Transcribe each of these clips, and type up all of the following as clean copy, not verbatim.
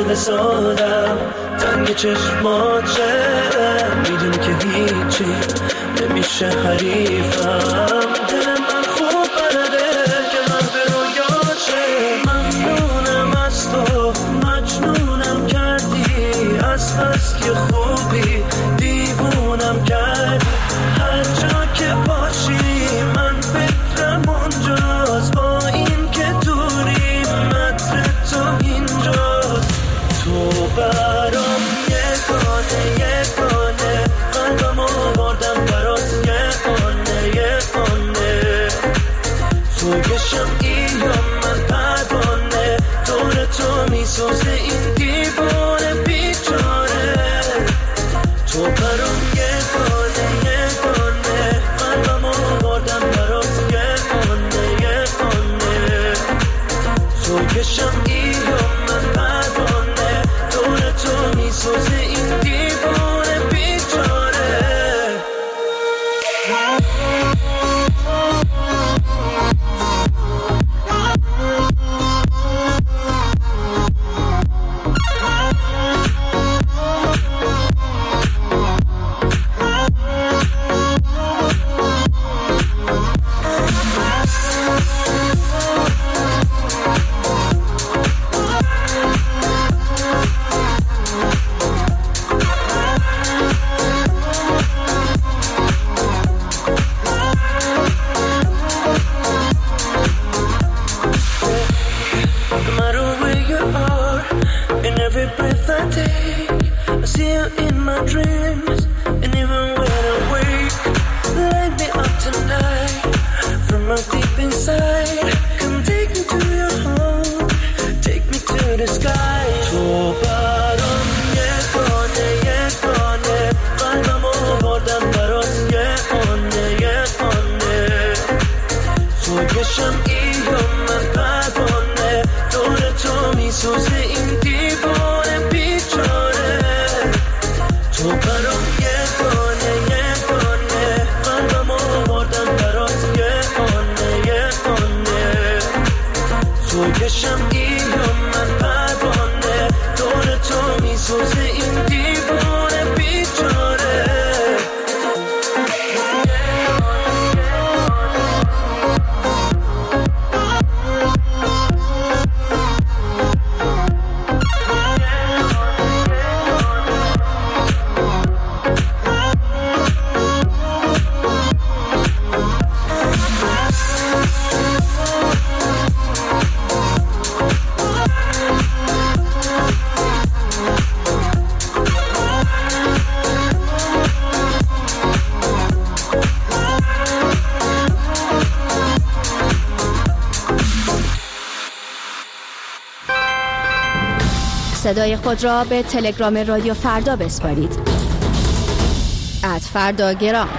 دل سادم تنگ چشماته، میدونی که هیچی نمیشه حریفم. دل من خوب بلده که من به رویاشه. ممنونم از تو، مجنونم کردی، از بس که خوبی دیوونم کردی. هر جا که باشی من فکرم اونجاست، با این که دوری متر تو اینجاست. تو برام یگانه قلبم آوردم برات یگانه تو که شمعی یا من پروانه، دور تو میسوزه این دیوانه بیچاره. تو برام یگانه قلبم آوردم برات یگانه تو که شمعی یا من پروانه، دور تو میسوزه این دیوانه بیچاره. صدای خود را به تلگرام رادیو فردا بسپارید. @فرداگرام.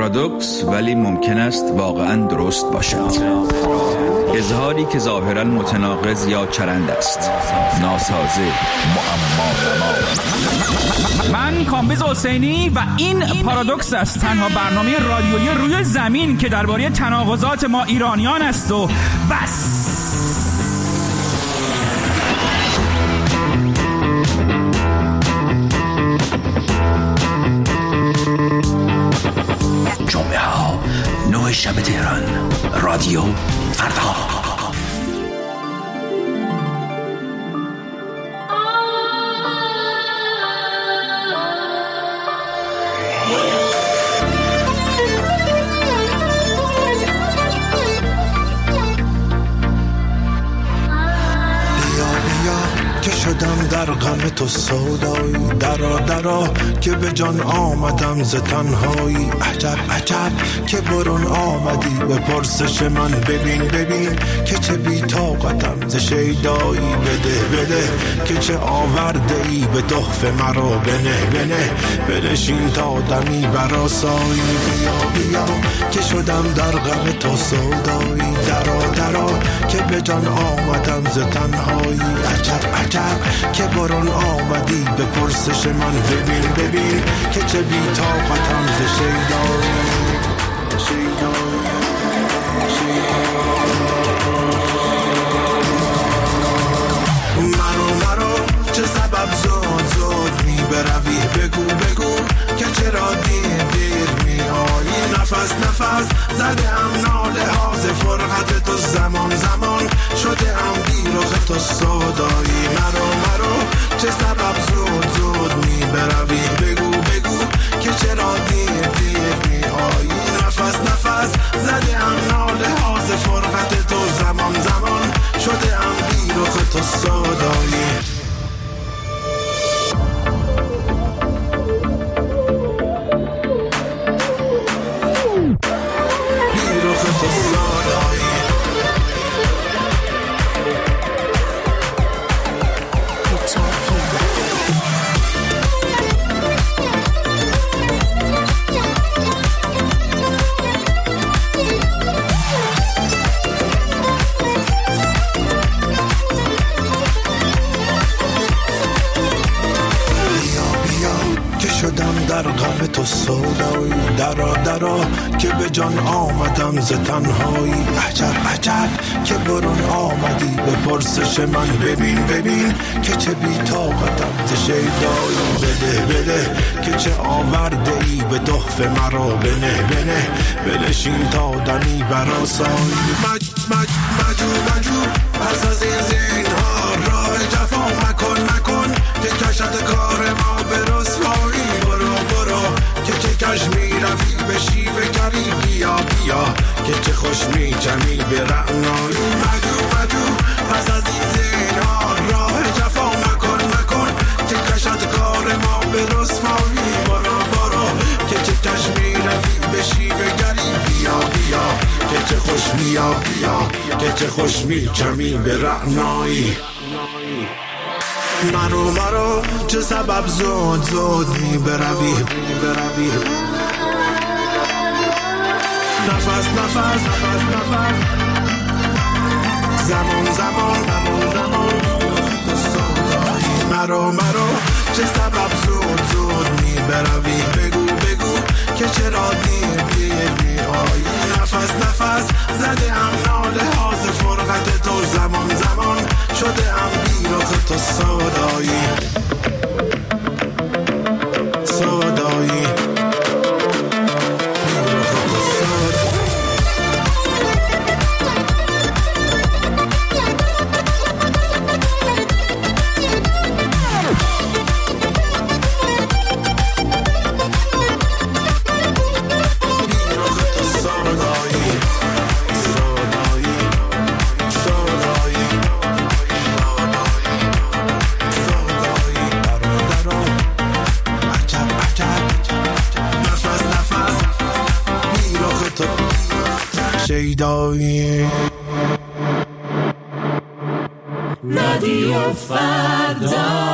پارادوکس ولی ممکن است واقعا درست باشد. اظهاری که ظاهرا متناقض یا چرند است. ناسازه، معما. من کامبیز حسینی و این پارادوکس است، تنها برنامه رادیویی روی زمین که درباره تناقضات ما ایرانیان است و بس. جمعه ها 9 شب تهران، رادیو فردا. شدم در غم تو سودایی، درا که به جان آمدم ز تنهایی. عجب که برون آمدی به پرسش من. ببین که چه بی طاقتم ز شیدایی. بده که چه آورده ای به تحفه مرا. بنه بنشین تا دمی برآسایی. بیا که شدم در غم تو سودایی، درا که به جان آمدم ز تنهایی. عجب که برون آمدی به پرسش من. ببین که چه بی طاقتم ز شیدایی. مرو چه سبب زود می بروی. بگو که چرا دیر می آیی. نفس زده هم ناله ها ز فرقت تو. زمان شده هم بیرخ تو سودایی. مرو چه سبب زود می بروی. بگو که چرا دیر می آیی. نفس زده هم ناله ها ز فرقت تو. زمان شده هم بیرخ تو سودایی. در غم تو سودایی، درا که به جان آمدم ز تنهایی. عجب که برون آمدی به پرسش من. ببین که چه بی طاقتم ز شیدایی. بده که چه آورده ای به تحفه مرا. بنه بنشین تا دمی برآسایی. مجو پس از این زینهار راه جفا مکن که کشد کار ما به رسوایی. برو که چه کش می روی به شیوه گری. بیا که چه خوش می جمی به رعنایی. مجو پس از این زینهار راه جفا مکن که کشد کار ما به رسوایی. برو که چه کش می روی به شیوه گری. بیا که چه خوش که چه خوش می جمی به رعنایی. مرو چه سبب زود می بروی. نفس زمان مرو چه سبب زود می بروی. بگو که چرا دیر می آیی. نفس زده هم ناله ها ز فرقت تو. زمان شده هم بیرخ تو سودایی. رادیو فردا.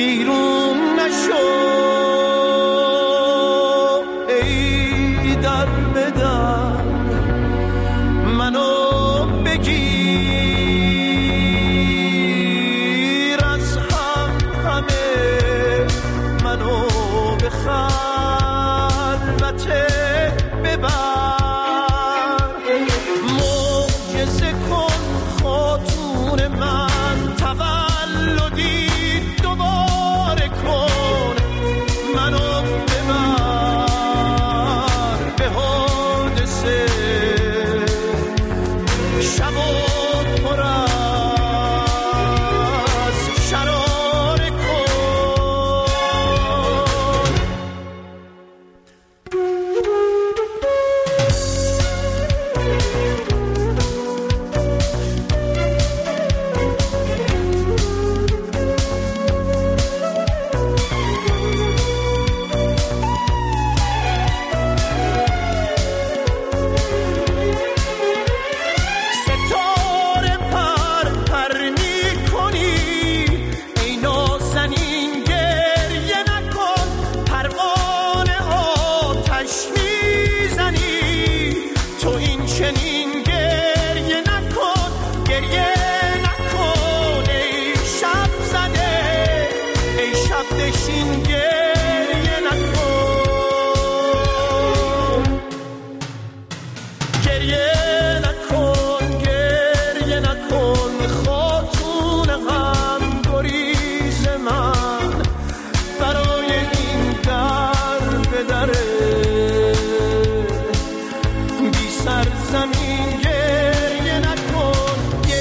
ویرون نشو ای در بدر منو بگیر از همه منو به خلوت ببر معجزه کن خاتون من تولدی دوباره کن منو ببر به حادثه شب و پر از شراره کن ستاره پر پر میکنی ای نازنین گریه نکن پروانه آتش میزنی تو این چنین گریه نکن ای شب زده ای شب دشین گریه نکن گریه نکن خاتون غم گریز من برای این در به دره بی سرزمین گریه نکن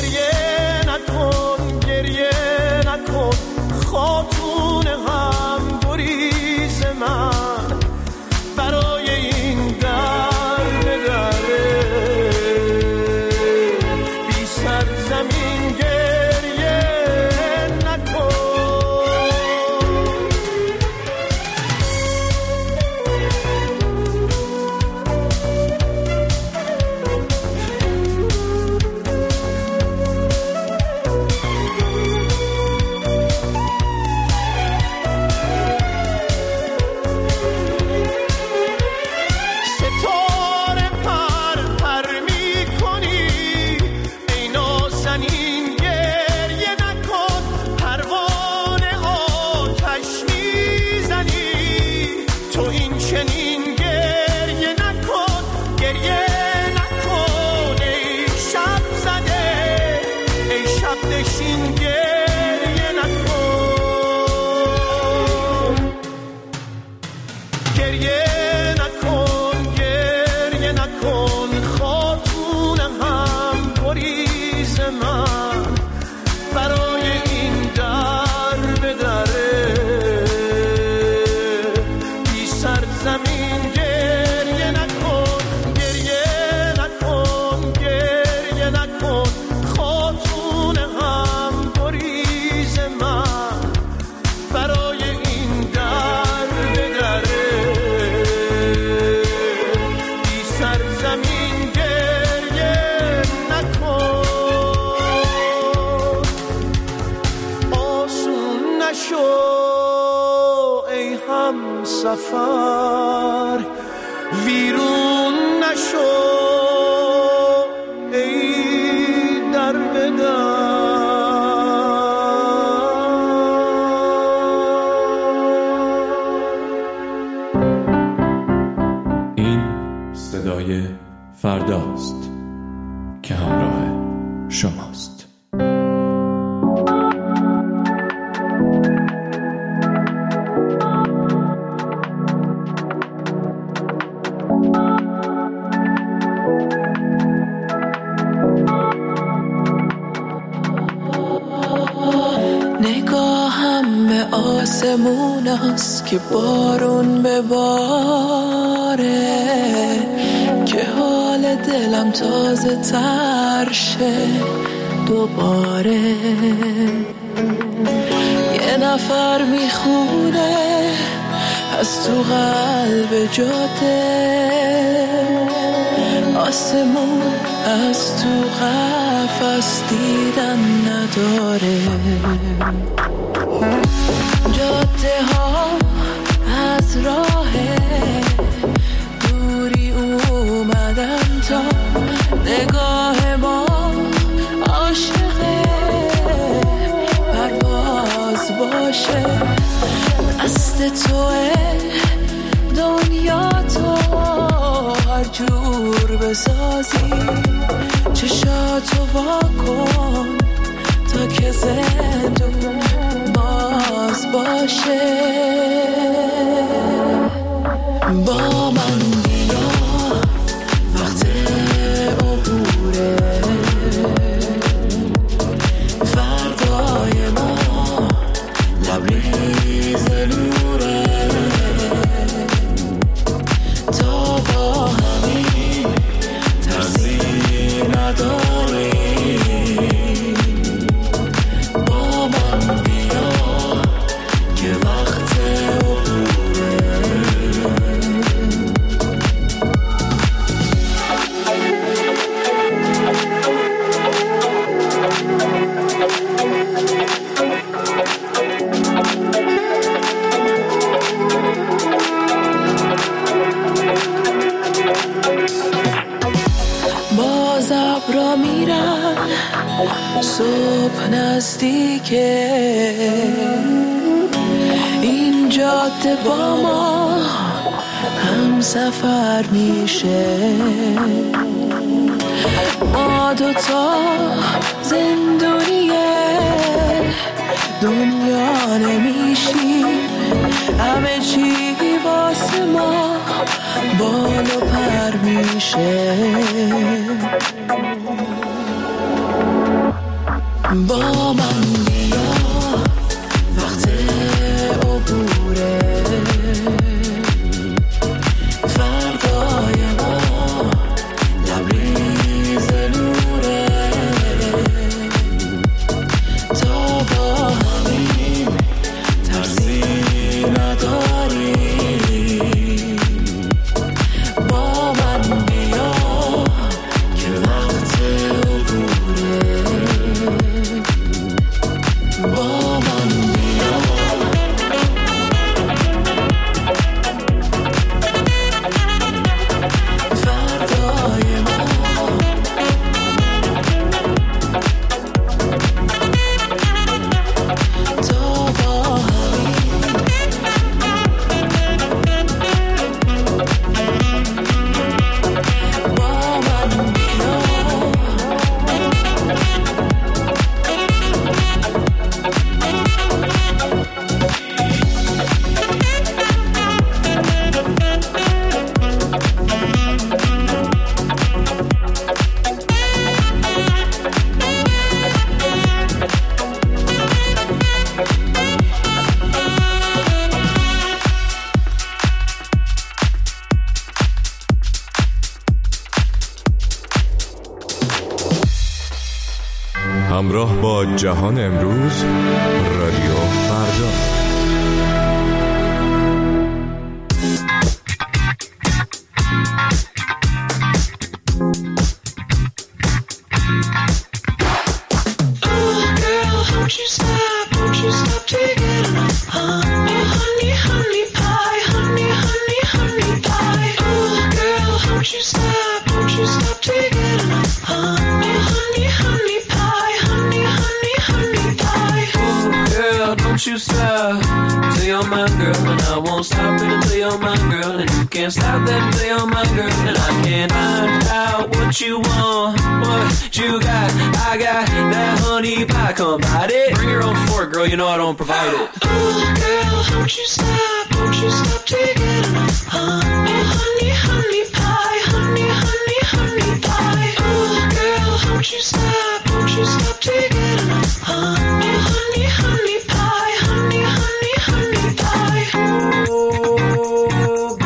خاتون غم گریز من برای این در به دره بی سرزمین گریه نکن ستاره پر پر میکنی ای نازنین گریه نکن پروانه آتش میزنی تو این چنین گریه نکن ای شب زده ای شب دشین گریه نکن گریه نکن خاتون هم گریز من برای این در به دره بی سرزمین گریه نکن خاتون هم گریز من برای این در به دره بی سرزمین گریه نکن آسون نشو ای هم سفر ویرون نشو ای در به در این صدای فرداست که همراه شماست. نگاهم به آسمون است که بارون بباره که حال دلم تازه تر شه دوباره. یه نفر میخونه از تو قلب جاده، آسمون از تو قفس دیدن نداره. جاده ها از راه دوری اومدن تا نگاه ما عاشقه پرواز باشه دست توه دنیا تو هر جور بسازی چشاتو واکن تا که زندون باز باشه با من بیا وقت عبوره فردای ما لبریز نوره تا با همین ترسی نداری با من بیا که وقت عبوره باز ابرا میرن صبح نزدیکه این جاده با ما هم سفر میشه ما دوتا زندونیه دنیا نمیشیم همه چی واسه ما بال و پر میشه با من بیا وقت عبوره فردای ما لبریز نوره تا با همین ترسی نداری با من بیا که وقت عبوره با من بیا فردای ما تا با همین با من بیا همراه با جهان امروز رادیو فردا. Don't you stop till you're my girl, and I won't stop it until you're my girl, and you can't stop that until you're my girl, and I can't find out what you want, what you got. I got that honey pie, come bite it. Bring your own fork, girl, you know I don't provide it. Oh, girl, don't you stop till you get enough. Oh, honey, honey pie, honey, honey, honey pie. Oh, girl, don't you stop till you get enough. Oh, honey, honey pie, honey, honey, honey pie. Oh,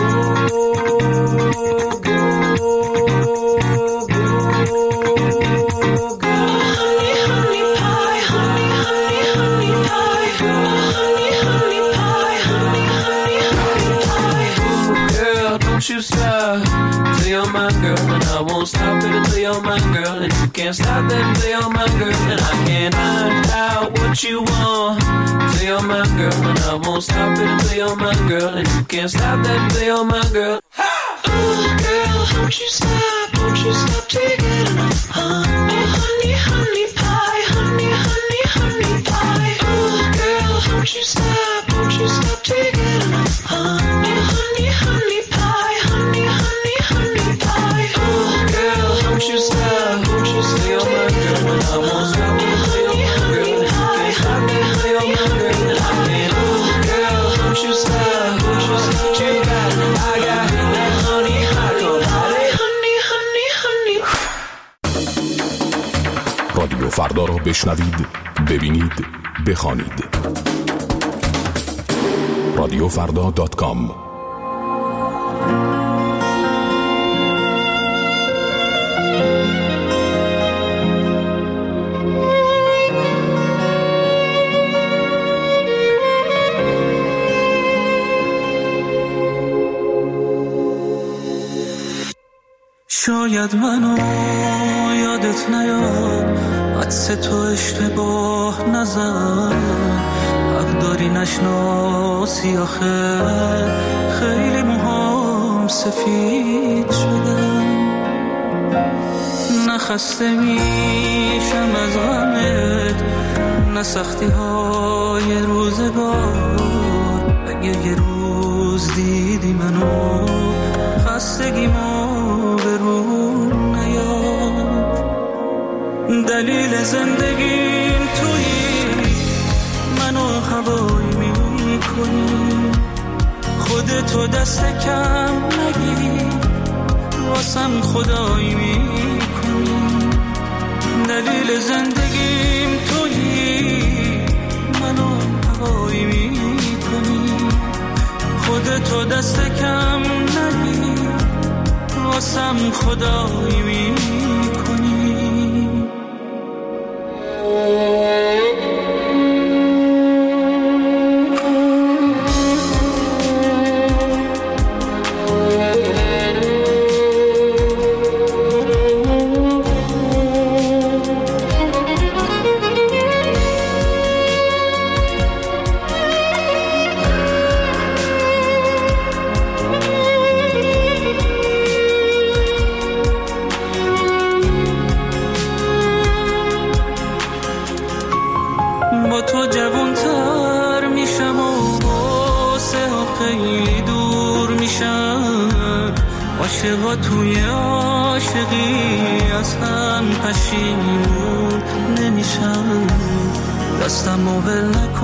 don't you stop till you're my girl, and I won't stop it until you're my girl, and you can't stop that until you're my girl, and I can't find out what you want until you're my girl, and I won't stop it until you're my girl, and you can't stop that until you're my girl. Oh girl, don't you stop till you get enough. Oh honey, honey pie, honey, honey, honey pie. Oh girl, don't you stop till you get enough. Oh honey, honey pie, honey, honey, honey pie. Oh girl, don't you stop till you're my girl, and I won't stop it until you're my girl, and you can't stop that until you're my girl, and I can't. Oh girl, don't you stop till you got it. I got that honey hot. رادیو فردا را بشنوید، ببینید، بخوانید. radiofrda.com. شاید منو یادت نیاد، عدس تو اشتباه نزن، حق داری نشناسی آخه خیلی موهام سفید شدن. نخسته میشم از غمت، نه سختی های روزگار. اگه یه روز دیدی منو خستگیمو به رو نیاد. دلیل زندگیم تویی، منو هوایی میکنی، خودتو دست کم نگی، واسم خدایی میکنی. دلیل زندگیم تویی، منو هوایی میکنی، خودتو دست کم نگی، واسم خدایی میکنی. با تو جوانتر میشم و باسه ها خیلی دور میشم. عاشقا توی عاشقی از هم پشیمون نمیشم. دستم ول نکن